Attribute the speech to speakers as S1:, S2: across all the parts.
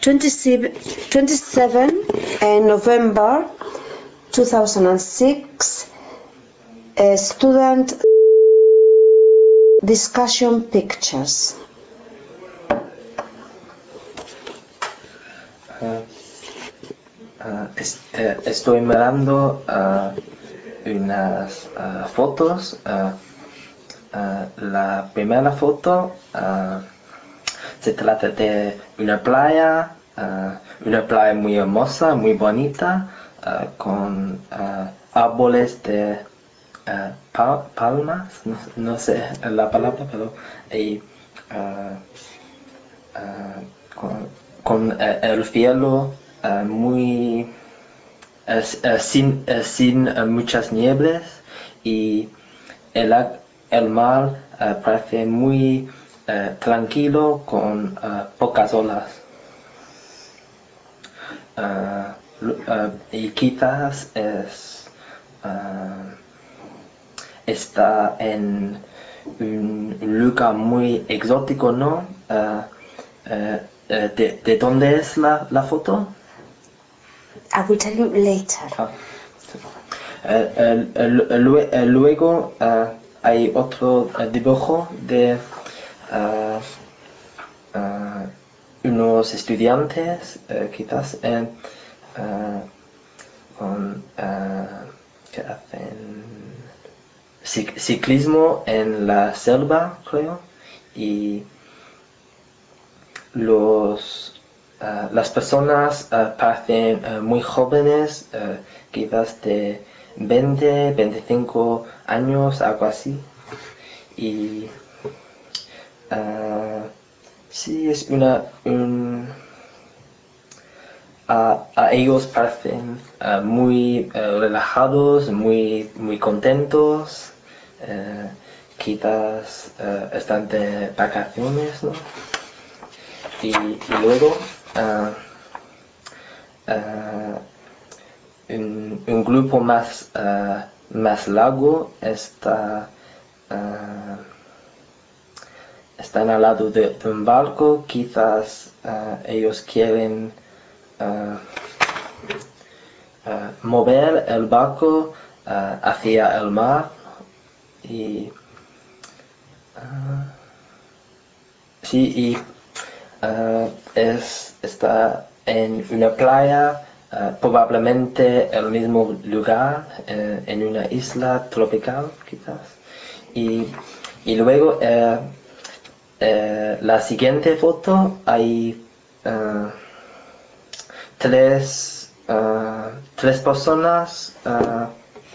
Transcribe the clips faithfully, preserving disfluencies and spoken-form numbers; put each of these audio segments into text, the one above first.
S1: twenty-seven, twenty-seven November two thousand six, uh, student discussion pictures.
S2: Uh, uh, es, uh, estoy mirando uh, unas uh, fotos. Uh, uh, la primera foto uh, se trata de una playa, uh, una playa muy hermosa, muy bonita, uh, con uh, árboles de uh, pal palmas, no, no sé la palabra, pero hay, uh, uh, con, con uh, el cielo uh, muy uh, uh, sin, uh, sin uh, muchas nieblas, y el, el mar uh, parece muy uh, tranquilo con uh, pocas olas. Uh, uh, y quizás es, uh, está en un lugar muy exótico, ¿no? Uh, uh, uh, de, ¿De dónde es la, la foto?
S1: I will tell you later.
S2: Ah. Uh, uh, uh, luego uh, hay otro uh, dibujo de uh, uh, unos estudiantes, uh, quizás en, uh, con, uh, que hacen cic ciclismo en la selva, creo, y los, uh, las personas uh, parecen uh, muy jóvenes, uh, quizás de veinte, veinticinco años, algo así. Y uh, sí, es una... Un, a, a ellos parecen uh, muy uh, relajados, muy, muy contentos. Uh, quizás uh, están de vacaciones, ¿no? Y, y luego uh, uh, un, un grupo más, uh, más largo está, uh, están al lado de, de un barco. Quizás uh, ellos quieren uh, uh, mover el barco uh, hacia el mar. Y uh, sí, y uh, es, está en una playa, uh, probablemente el mismo lugar, uh, en una isla tropical, quizás. Y, y luego, uh, uh, la siguiente foto, hay uh, tres, uh, tres personas uh,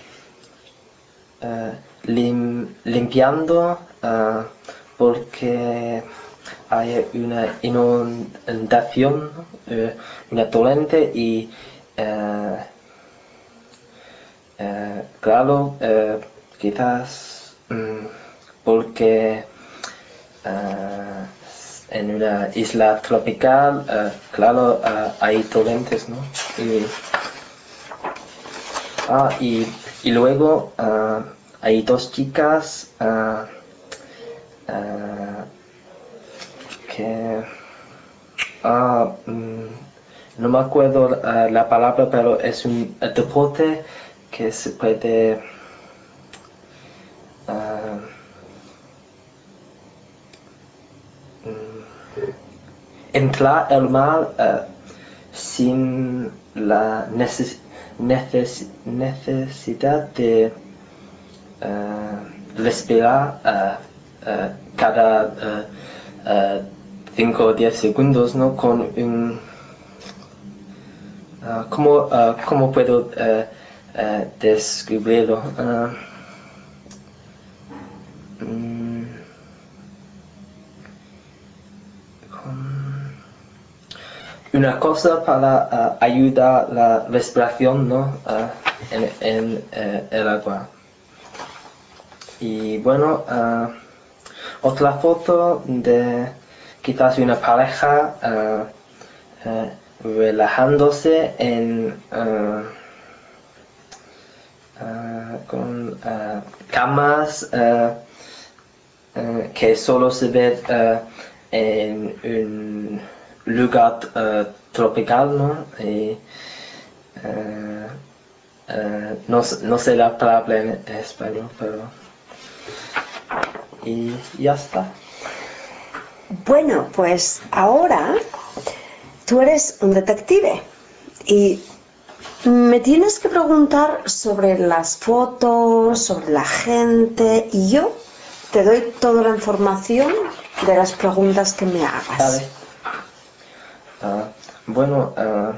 S2: uh, lim, limpiando, uh, porque hay una inundación, uh, una torrente, y uh, uh, claro, uh, quizás um, porque uh, en una isla tropical, uh, claro, uh, hay torrentes, ¿no? Y, ah, y, y luego uh, hay dos chicas uh, uh, que ah, mm, no me acuerdo uh, la palabra, pero es un deporte que se puede uh, mm, entrar al mar uh, sin la neces neces necesidad de uh, respirar uh, uh, cada cinco o diez segundos, ¿no? Con un... Uh, ¿cómo, uh, ¿Cómo puedo uh, uh, describirlo? Uh, mm, una cosa para uh, ayudar la respiración, ¿no? Uh, en, en uh, el agua. Y bueno, uh, otra foto de quizás una pareja uh, uh, relajándose en uh, uh, con uh, camas uh, uh, que solo se ve uh, en un lugar uh, tropical, ¿no? Y, uh, uh, no, no sé la palabra en español, pero... Y ya está.
S1: Bueno, pues ahora tú eres un detective y me tienes que preguntar sobre las fotos, sobre la gente, y yo te doy toda la información de las preguntas que me hagas.
S2: Vale. Uh, bueno, uh,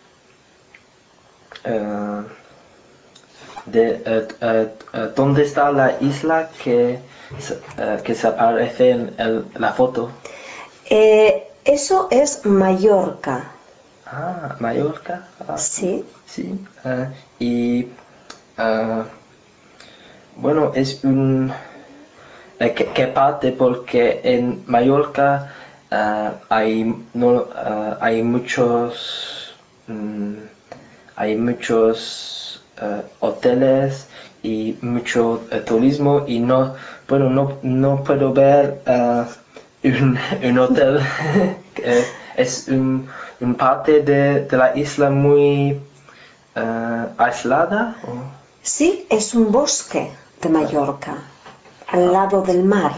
S2: uh, de, uh, uh, uh, ¿dónde está la isla que, uh, que se aparece en el, la foto?
S1: Eh, eso es Mallorca.
S2: Ah, Mallorca. Ah,
S1: Sí.
S2: sí. Uh, y uh, bueno, es un... Eh, ¿Qué, qué parte? Porque en Mallorca uh, hay, no, uh, hay muchos... mm, hay muchos uh, hoteles y mucho uh, turismo y no, bueno, no, no puedo ver uh, un, un hotel. eh, es un, un parte de, de la isla muy uh, aislada. ¿O?
S1: Sí, es un bosque de Mallorca, al
S2: Ah,
S1: lado del mar.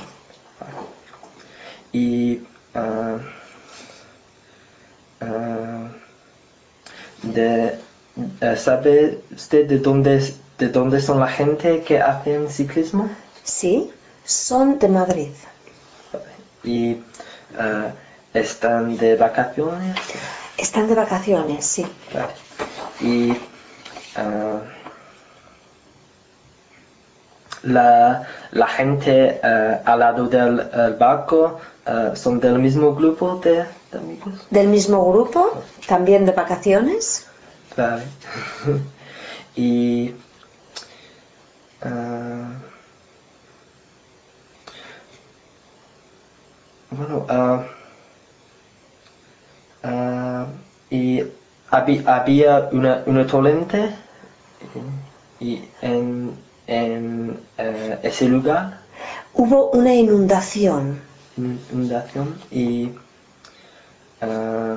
S2: y uh, uh, de, uh, ¿sabe usted de dónde, es- de dónde son la gente que hacen ciclismo?
S1: Sí, son de Madrid.
S2: Y uh, están de vacaciones.
S1: Están de vacaciones, sí.
S2: Vale. Y uh, la, la gente uh, al lado del el barco uh, son del mismo grupo de, de amigos.
S1: Del mismo grupo, también de vacaciones.
S2: Vale. y uh, bueno, uh, uh, y había, había una, una torrente y en, en uh, ese lugar,
S1: Hubo una inundación.
S2: inundación, y uh,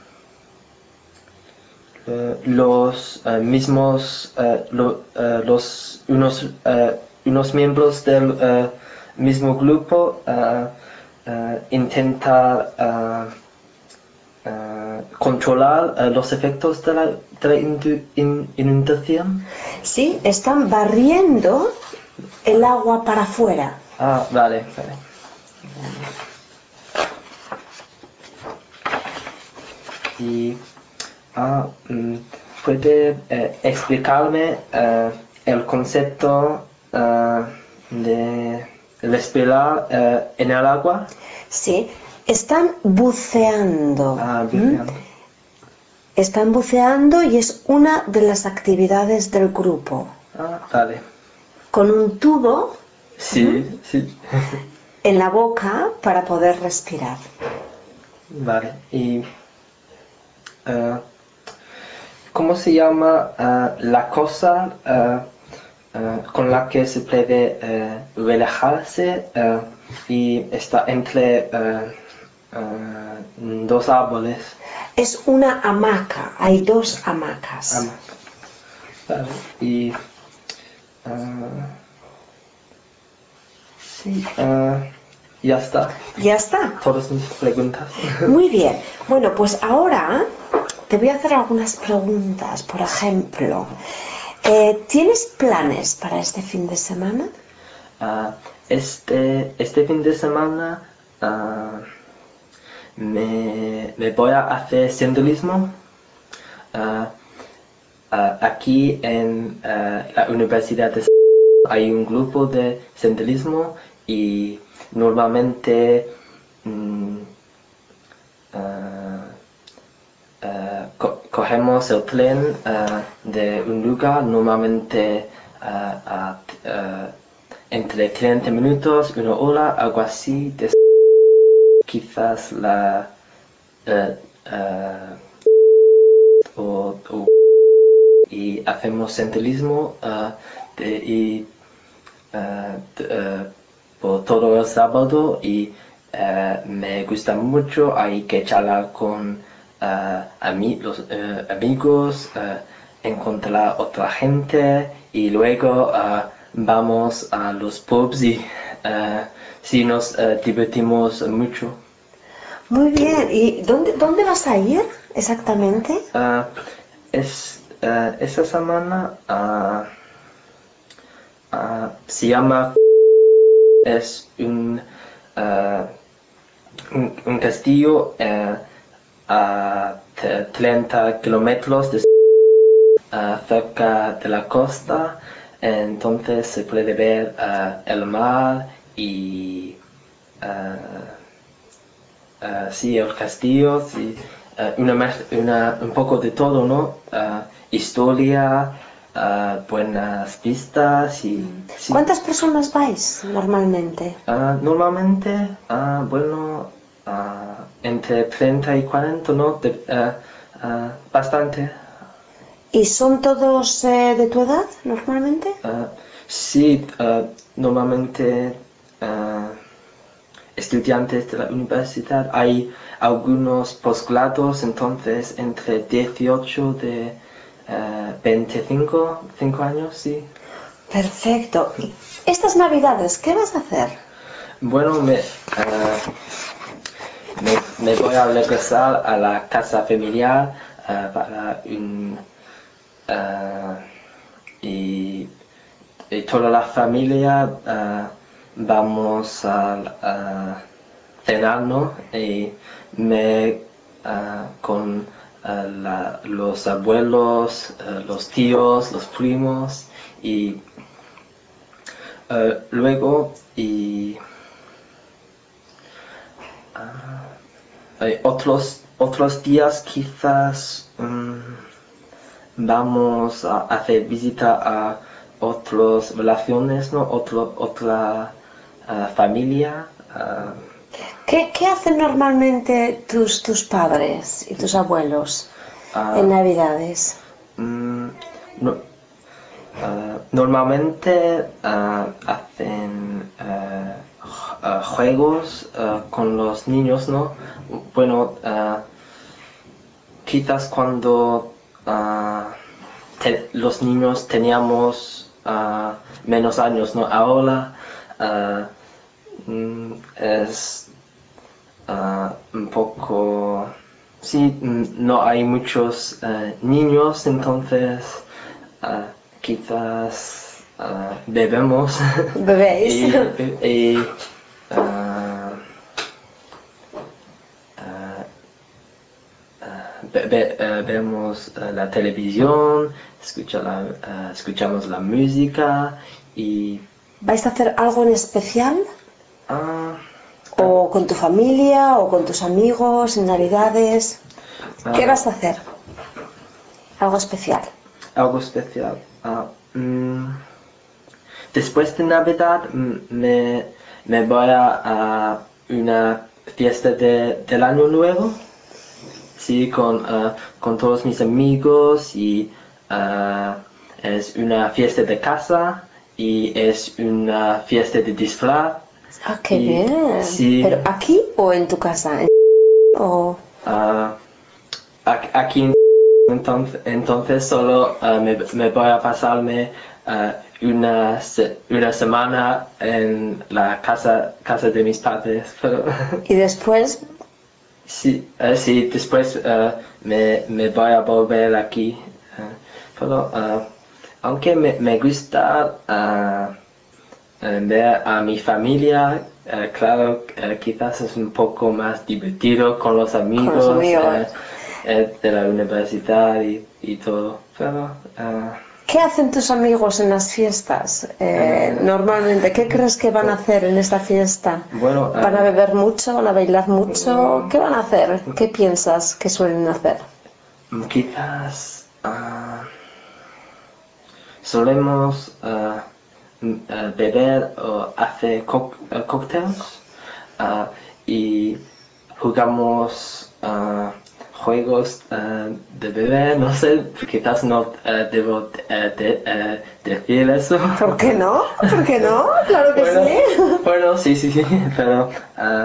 S2: uh, los uh, mismos, uh, lo, uh, los, unos, uh, unos miembros del uh, mismo grupo uh, uh, intentar uh, uh, controlar uh, los efectos de la, de la indu- in- inundación.
S1: Sí, están barriendo el agua para afuera.
S2: Ah, vale, vale. Y ah, mm, puede eh, explicarme eh, el concepto eh, de respirar eh, en el agua.
S1: Sí, están buceando.
S2: Ah,
S1: ¿Mm?
S2: buceando.
S1: Están buceando y es una de las actividades del grupo.
S2: Ah, vale.
S1: Con un tubo
S2: Sí, sí.
S1: en la boca para poder respirar.
S2: Vale. Y eh, ¿cómo se llama eh, la cosa eh, eh, con la que se puede eh, relajarse eh, y está entre eh, eh, dos árboles?
S1: Es una hamaca, hay dos hamacas.
S2: Ama. Vale. Y eh, sí, eh, ya está.
S1: Ya está.
S2: Todas mis preguntas.
S1: Muy bien. Bueno, pues ahora te voy a hacer algunas preguntas. Por ejemplo, eh, ¿tienes planes para este fin de semana?
S2: Ah, este, este fin de semana ah, me, me voy a hacer senderismo. Ah, ah, aquí en ah, la Universidad de hay un grupo de senderismo y normalmente mm, ah, ah, co- cogemos el tren ah, de un lugar normalmente ah, a- ah, entre treinta minutos, una hora, algo así. Des- quizás la eh, ah, o, o- y hacemos senderismo ah, de- y ah, de- ah, por todo el sábado y eh, me gusta mucho, hay que charlar con eh, ami- los eh, amigos, eh, encontrar otra gente y luego eh, vamos a los pubs y eh, sí nos eh, divertimos mucho.
S1: Muy bien. ¿Y dónde, dónde vas a ir exactamente?
S2: Eh, es, eh, esta semana ah, ah, se llama, es un, eh, un, un castillo eh, a t- treinta kilómetros de, ah, cerca de la costa, entonces se puede ver ah, el mar y ah, ah, sí, el castillo, sí, ah, una, mez- una- un poco de todo, ¿no? Ah, historia, ah, buenas vistas y sí.
S1: ¿Cuántas personas vais normalmente?
S2: Ah, normalmente, ah, bueno, ah, entre treinta y cuarenta, ¿no? De- ah, ah, bastante.
S1: ¿Y son todos eh, de tu edad normalmente?
S2: Ah, sí, ah, normalmente ah, estudiantes de la universidad. Hay algunos posgrados, entonces entre dieciocho de ah, veinticinco cinco años, sí.
S1: Perfecto. ¿Y estas navidades qué vas a hacer?
S2: Bueno, me, ah, me, me voy a regresar a la casa familiar ah, para un... ah, y, y toda la familia ah, vamos a, a cenar, ¿no? Y me ah, con ah, la- los abuelos, ah, los tíos, los primos y ah, luego y hay otros otros días quizás mm, vamos a hacer visita a otras relaciones, ¿no? Otro, otra ah, familia. ah,
S1: ¿Qué, qué hacen normalmente tus, tus padres y tus abuelos en
S2: ah,
S1: navidades?
S2: mm, no- ah, normalmente ah, hacen ah, ju- ah, juegos ah, con los niños, ¿no? Bueno, ah, quizás cuando ah, te- los niños teníamos ah, menos años, ¿no? Ahora ah, mm, es ah, un poco... Sí, mm, no hay muchos eh, niños, entonces ah, quizás ah, bebemos
S1: ¿Bebéis?
S2: y, y, ah, ah, ve- ve- eh, vemos eh, la televisión, escucha la, eh, escuchamos la música y
S1: ¿Vais a hacer algo en especial?
S2: ah,
S1: ¿O
S2: ah,
S1: con tu familia o con tus amigos en navidades? ¿Qué
S2: ah,
S1: vas a hacer? Algo especial.
S2: algo especial. Ah, mm, después de Navidad mm, me, me voy a, a una fiesta de, del Año Nuevo, sí, con, ah, con todos mis amigos y ah, es una fiesta de casa y es una fiesta de disfraz
S1: Ah, qué
S2: y
S1: bien.
S2: sí,
S1: ¿Pero aquí o en tu casa? ¿O
S2: ah, ac- aquí en Entonces, entonces solo ah, me, me voy a pasarme ah, una, se- una semana en la casa, casa de mis padres. Pero
S1: y después?
S2: sí, eh, sí, después ah, me, me voy a volver aquí. ah, pero ah, aunque me, me gusta ah, eh, ver a mi familia, eh, claro, eh, quizás es un poco más divertido con los
S1: Con los
S2: amigos
S1: amigos.
S2: eh, eh, de la universidad y, y todo. Pero eh,
S1: ¿Qué hacen tus amigos en las fiestas? Eh,
S2: eh,
S1: normalmente, ¿qué crees que van a
S2: bu-
S1: hacer en esta fiesta?
S2: bueno,
S1: ¿Van a
S2: eh,
S1: beber mucho? ¿Van a bailar mucho?
S2: mm,
S1: ¿Qué van a hacer? ¿Qué piensas que suelen hacer?
S2: quizás ah, solemos ah, m- eh, beber o hacer co- eh, cócteles ah, y jugamos ah, juegos ah, de beber, no sé, quizás no eh, debo eh, de- eh, decir eso.
S1: ¿Por qué no? ¿Por qué no? Claro que
S2: Bueno,
S1: sí.
S2: bueno, sí, sí, sí, pero ah,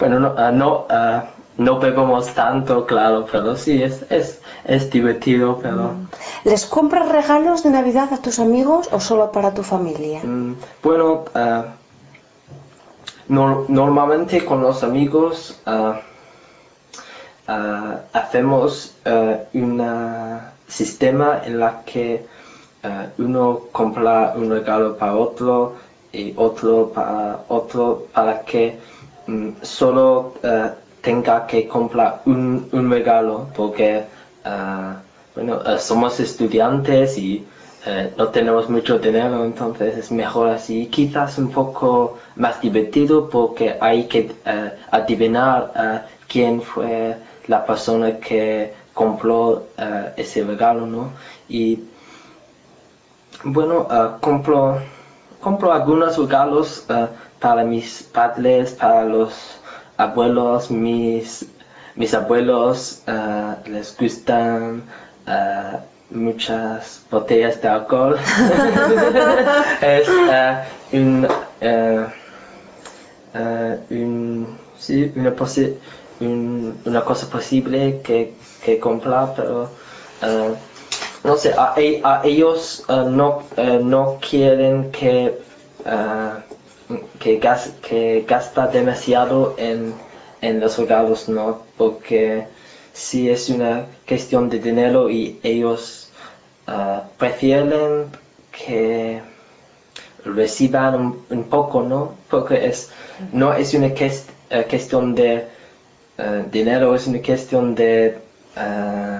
S2: Bueno, no, ah, no, ah, no bebemos tanto, claro, pero sí, es, es, es divertido, pero...
S1: ¿Les compras regalos de Navidad a tus amigos o solo para tu familia?
S2: mm, bueno, ah, nor- normalmente con los amigos ah, ah, hacemos ah, un sistema en la que ah, uno compra un regalo para otro y otro para otro para que mm, solo ah, tenga que comprar un, un regalo porque ah, bueno, ah, somos estudiantes y eh, no tenemos mucho dinero, entonces es mejor así. Quizás un poco más divertido porque hay que eh, adivinar eh, quién fue la persona que compró eh, ese regalo, ¿no? Y bueno, eh, compro, compro algunos regalos eh, para mis padres, para los abuelos, mis, mis abuelos eh, les gustan eh, muchas botellas de alcohol. es eh, un, eh, eh, un, sí, una, posi- un- una cosa posible que, que comprar, pero eh, no sé, a, e- a ellos eh, no, eh, no quieren que, eh, que, gas, que gasta demasiado en, en los regalos, ¿no? Porque si es una cuestión de dinero y ellos eh, prefieren que reciban un, un poco, ¿no? Porque es, no es una quest, eh, cuestión de eh, dinero, es una cuestión de, eh,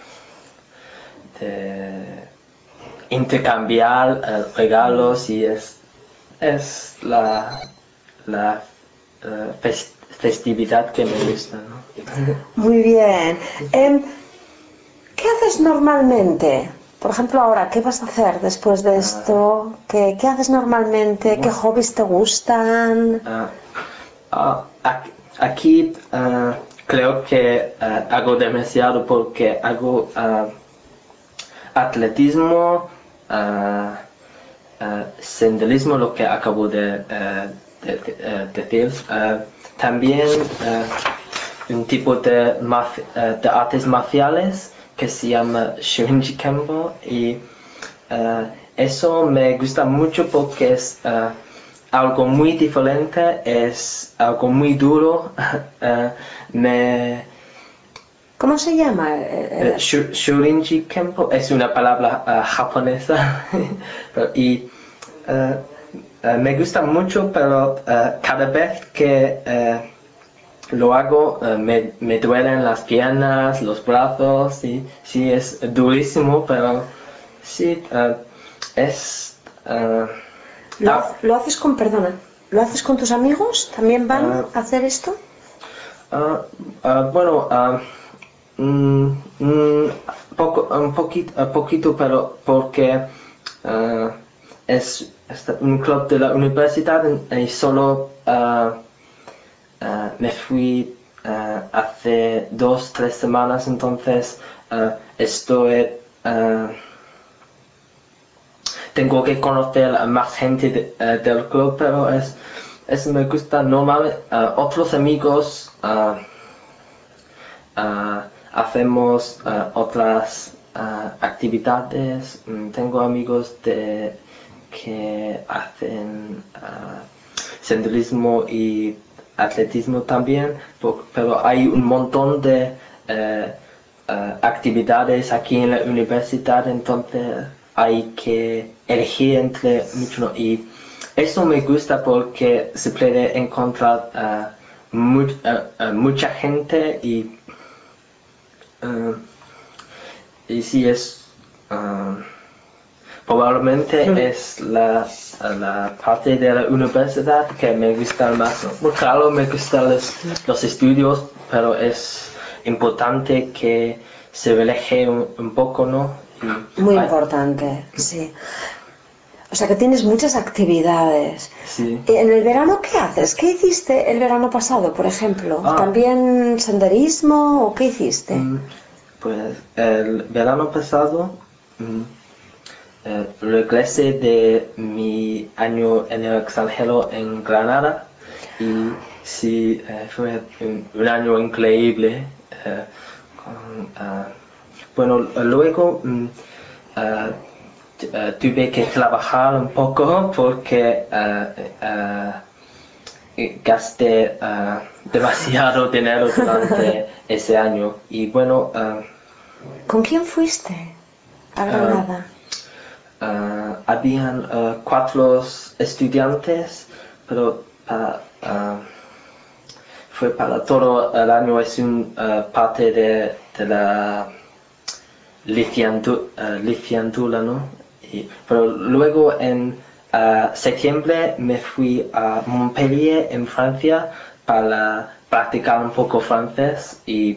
S2: de intercambiar eh, regalos y es, es la, la eh, fes- festividad que me gusta, ¿no?
S1: Muy bien. Em, ¿Qué haces normalmente? Por ejemplo, ahora, ¿qué vas a hacer después de
S2: Ah,
S1: esto? ¿Qué, qué haces normalmente? ¿Qué
S2: bueno,
S1: hobbies te gustan?
S2: ah, ah, ac- aquí ah, creo que ah, hago demasiado porque hago ah, atletismo, ah, ah, senderismo, lo que acabo de, eh, de- de- eh, decir. Ah, también ah, un tipo de, maf- eh, de artes marciales que se llama Shorinji Kempo y eh, eso me gusta mucho porque es eh, algo muy diferente, es algo muy duro. eh, me,
S1: ¿Cómo se llama?
S2: eh,
S1: Eh,
S2: Shu- Shorinji Kempo es una palabra eh, japonesa y eh, eh, me gusta mucho, pero eh, cada vez que eh, lo hago, eh, me, me duelen las piernas, los brazos, sí, sí, es durísimo, pero sí, eh, es... eh,
S1: ¿lo,
S2: ah,
S1: ha- lo haces con, perdona, ¿lo haces con tus amigos? ¿También van
S2: ah,
S1: a hacer esto?
S2: ah, ah, bueno, ah, mm, mm, poco, un poquito, poquito, pero porque ah, es, es un club de la universidad y solo... ah, Uh, me fui uh, hace dos, tres semanas, entonces uh, estoy... Uh, tengo que conocer a más gente de, uh, del club, pero es, es me gusta normal. Uh, otros amigos uh, uh, hacemos uh, otras uh, actividades. Mm, tengo amigos de, que hacen uh, senderismo y atletismo también, pero hay un montón de eh, eh, actividades aquí en la universidad, entonces hay que elegir entre mucho, ¿no? Y eso me gusta porque se puede encontrar eh, mu- eh, eh, mucha gente y, eh, y sí es... eh, probablemente es la, la parte de la universidad que me gusta más, ¿no? Pues claro, me gustan los, los estudios, pero es importante que se relaje un, un poco, ¿no? Y,
S1: Muy
S2: ay,
S1: importante, sí. O sea que tienes muchas actividades.
S2: sí.
S1: ¿En el verano qué haces? ¿Qué hiciste el verano pasado, por ejemplo?
S2: Ah,
S1: ¿También senderismo o qué hiciste?
S2: mm, pues el verano pasado mm, eh, regresé de mi año en el extranjero en Granada y Sí, eh, fue un, un año increíble. eh, con, ah, bueno, luego mm, ah, t- ah, tuve que trabajar un poco porque ah, ah, eh, gasté ah, demasiado dinero durante ese año. Y bueno, ah,
S1: ¿Con quién fuiste a
S2: ah,
S1: Granada?
S2: ah, habían ah, cuatro estudiantes, pero para, ah, fue para todo el año, es un ah, parte de, de la licenciatura, uh, licenciatura, ¿no? Y, pero luego en uh, septiembre me fui a Montpellier, en Francia, para practicar un poco francés y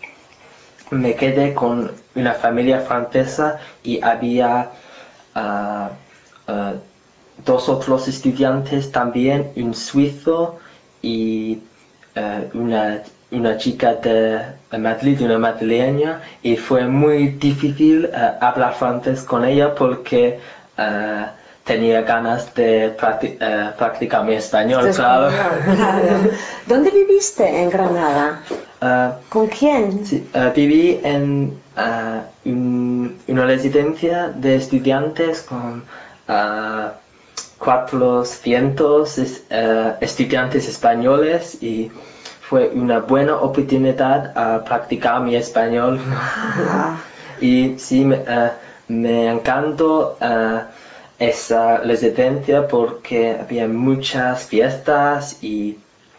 S2: me quedé con una familia francesa y había uh, uh, dos otros estudiantes también, un suizo y uh, una, una chica de Madrid, una madrileña, y fue muy difícil uh, hablar francés con ella porque uh, tenía ganas de practi uh, practicar mi español,
S1: De
S2: claro.
S1: español, claro. ¿Dónde viviste en Granada?
S2: Uh,
S1: ¿Con quién?
S2: sí, uh, viví en uh, un, una residencia de estudiantes con uh, cuatrocientos uh, estudiantes españoles y fue una buena oportunidad a practicar mi español.
S1: Ah,
S2: Y sí, me, uh, me encantó uh, esa residencia porque había muchas fiestas y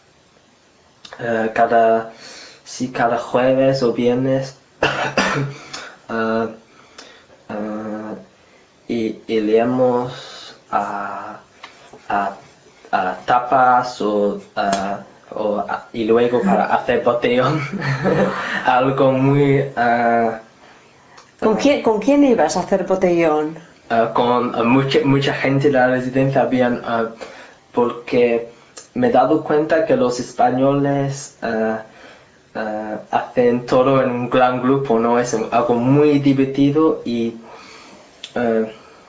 S2: uh, cada, sí, cada jueves o viernes uh, uh, y, y leemos a, a, a tapas o, uh, o a, y luego para hacer botellón algo muy uh,
S1: ¿Con quién, ¿con quién ibas a hacer botellón?
S2: uh, con uh, mucha, mucha gente de la residencia habían uh, porque me he dado cuenta que los españoles uh, uh, hacen todo en un gran grupo, ¿no? Es algo muy divertido y uh,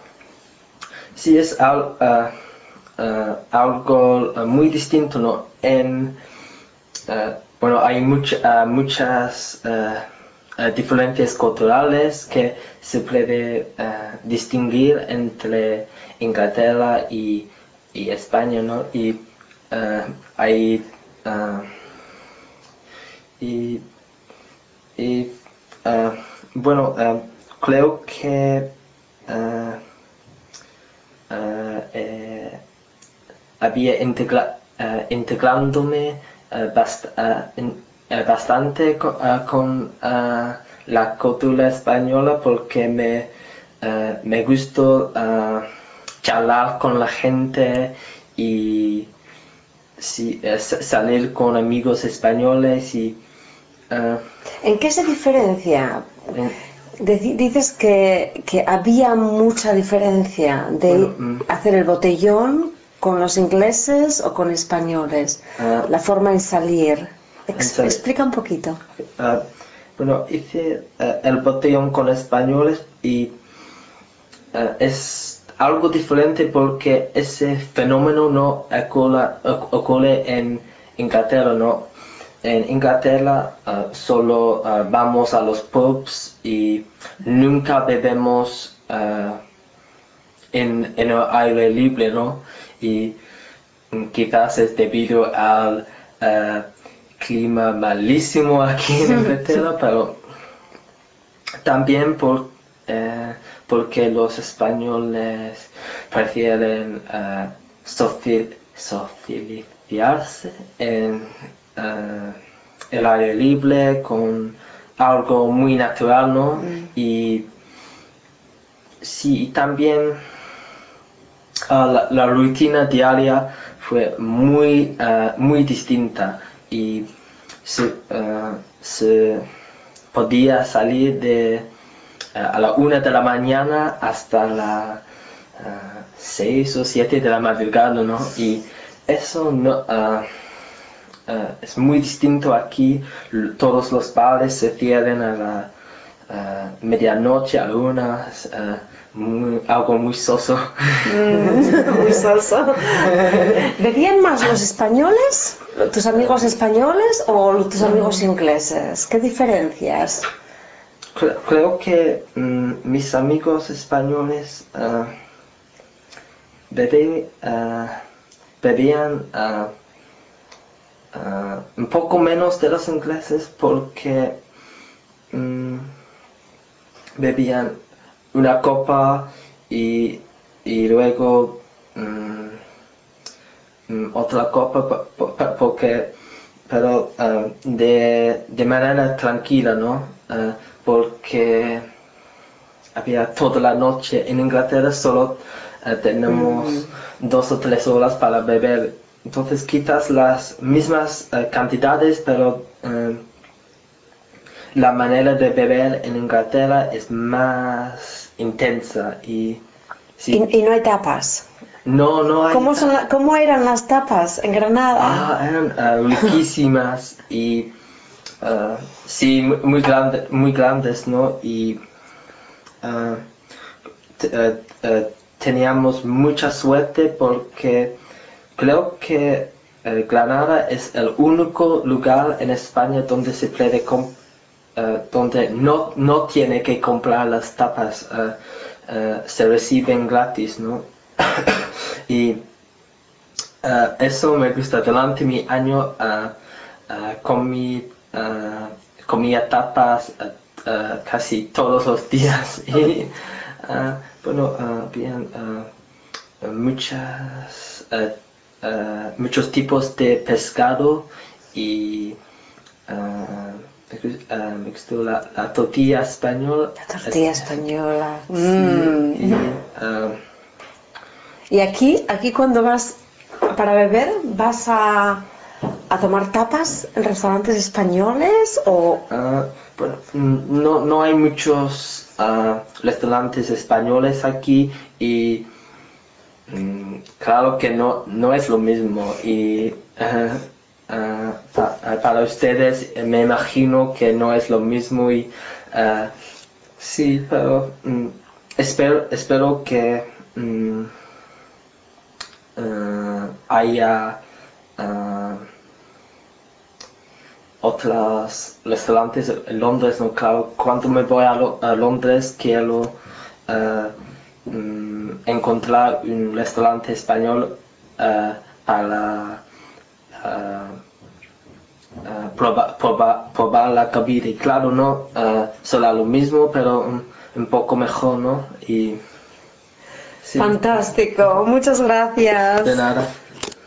S2: sí es al, uh, uh, algo uh, muy distinto, ¿no? En, uh, bueno, hay much, uh, muchas uh, uh, diferencias culturales que se puede uh, distinguir entre Inglaterra y, y España, ¿no? Y uh, hay uh, y, y uh, bueno, uh, creo que uh, uh, eh, había integra uh, integrándome uh, bast uh, in, uh, bastante co uh, con uh, la cultura española porque me, uh, me gustó uh, charlar con la gente y sí, uh, salir con amigos españoles y uh,
S1: ¿En qué se diferencia?
S2: en,
S1: Dices que, que había mucha diferencia
S2: bueno,
S1: de
S2: mm,
S1: hacer el botellón con los ingleses o con españoles,
S2: uh,
S1: la forma en salir.
S2: en
S1: Ex
S2: sal
S1: explica un poquito.
S2: uh, bueno, hice uh, el botellón con españoles y uh, es algo diferente porque ese fenómeno no ocurre, ocurre en Inglaterra, ¿no? En Inglaterra uh, solo uh, vamos a los pubs y nunca bebemos uh, en, en el aire libre, ¿no? Y mm, quizás es debido al uh, clima malísimo aquí en Inglaterra, pero también por, eh, porque los españoles prefieren uh, soci socializarse en uh, el aire libre con algo muy natural, ¿no?
S1: Mm.
S2: Y sí, y también uh, la, la rutina diaria fue muy, uh, muy distinta y se, uh, se podía salir de uh, a la una de la mañana hasta las uh, seis o siete de la madrugada, ¿no? Y eso no, uh, uh, es muy distinto aquí. Todos los bares se cierran a la uh, medianoche algunas, uh, muy, algo muy soso.
S1: Mm, muy soso. ¿Bebían más los españoles, tus amigos españoles o tus amigos ingleses? ¿Qué diferencias?
S2: Creo, creo que um, mis amigos españoles uh, bebé, uh, bebían uh, uh, un poco menos de los ingleses porque um, bebían una copa y, y luego um, um, otra copa porque pero uh, de, de manera tranquila, ¿no? Uh, porque había toda la noche en Inglaterra, solo uh, tenemos mm. dos o tres horas para beber, entonces quitas las mismas uh, cantidades, pero uh, la manera de beber en Inglaterra es más intensa y
S1: sí. ¿Y, y no hay tapas?
S2: No, no hay.
S1: ¿Cómo, son la, ¿Cómo eran las tapas en Granada?
S2: Ah, eran uh, riquísimas y uh, sí, muy, muy, grande, muy grandes, ¿no? Y uh, t, uh, uh, teníamos mucha suerte porque creo que uh, Granada es el único lugar en España donde se puede comp Uh, donde no, no tiene que comprar las tapas, uh, uh, se reciben gratis, ¿no? Y uh, eso me gusta. Durante mi año uh, uh, comí, uh, comía tapas uh, uh, casi todos los días y uh, bueno, uh, bien, uh, muchas, uh, uh, muchos tipos de pescado y uh, Uh, me gustó la, la tortilla española.
S1: La tortilla española.
S2: Sí,
S1: mm.
S2: y, uh,
S1: y aquí, aquí cuando vas para beber, ¿vas a, a tomar tapas en restaurantes españoles o...?
S2: Uh, bueno, no, no hay muchos uh, restaurantes españoles aquí y um, claro que no, no es lo mismo y uh, uh, pa, uh, para ustedes me imagino que no es lo mismo y uh, sí, pero um, espero, espero que um, uh, haya uh, otros restaurantes en Londres, no, claro, cuando me voy a, Lo a Londres quiero uh, um, encontrar un restaurante español uh, para uh, uh, probar, probar, probar la comida y claro, no uh, será lo mismo pero un, un poco mejor, ¿no? Y,
S1: sí. Fantástico, muchas gracias.
S2: De nada.